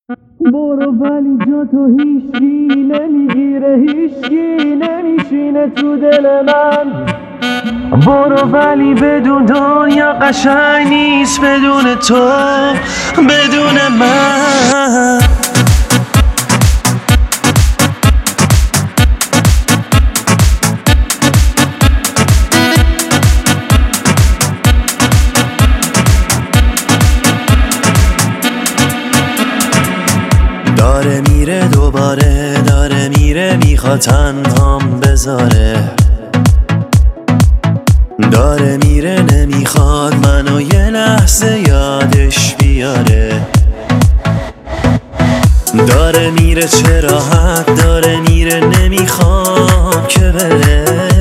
برو ولی جا تو هیچکی نمیگیره، هیچکی نمیشینه تو دل من. برو ولی بدون دنیا قشنگ نیست بدون تو، بدون من. داره میره دوباره، داره میره میخواد تنهام بذاره. داره میره نمیخواد منو یه لحظه یادش بیاره. داره میره چه راحت، داره میره نمیخوام که بره.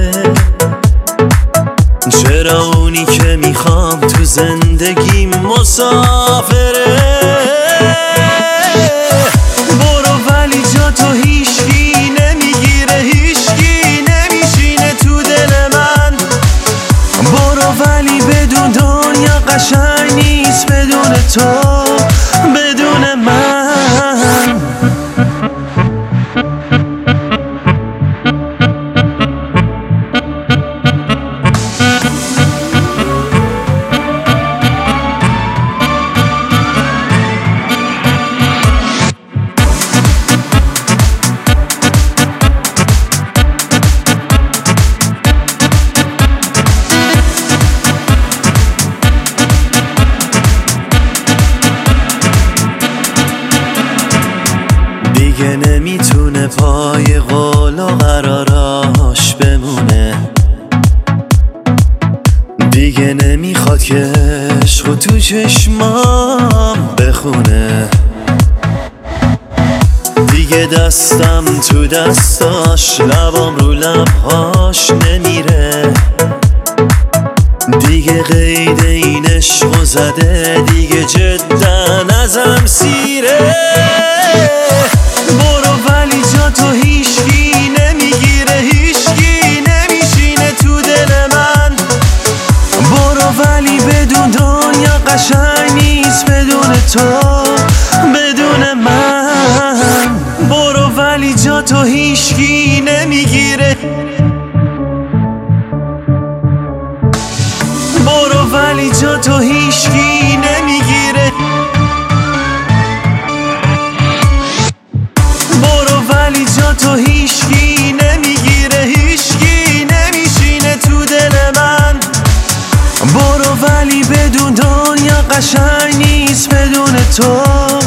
چرا اونی که میخوام تو زندگی مسافره. تو هیچکی نمیگیره، هیچکی نمیشینه تو دل من. برو ولی بدون دنیا قشنگ نیست بدون تو، بدون من. دیگه نمیتونه پای قول و قراراش بمونه. دیگه نمیخواد که عشقو تو چشمام بخونه. دیگه دستم تو دستاش، لبام رو لبهاش نمیره. دیگه قید این عشقو زده، دیگه جدا ازم سیره. برو ولی جا تو هیچکی نمیگیره، هیچکی نمیشینه تو دل من. برو ولی بدون دنیا قشنگ نیست بدون تو، بدون من. برو ولی جا تو هیچکی نمیگیره. برو ولی جا تو هیچکی نمیگیره. جا تو هیچکی نمیگیره، هیچکی نمیشینه تو دل من. برو ولی بدون دنیا قشنگ نیست بدون تو.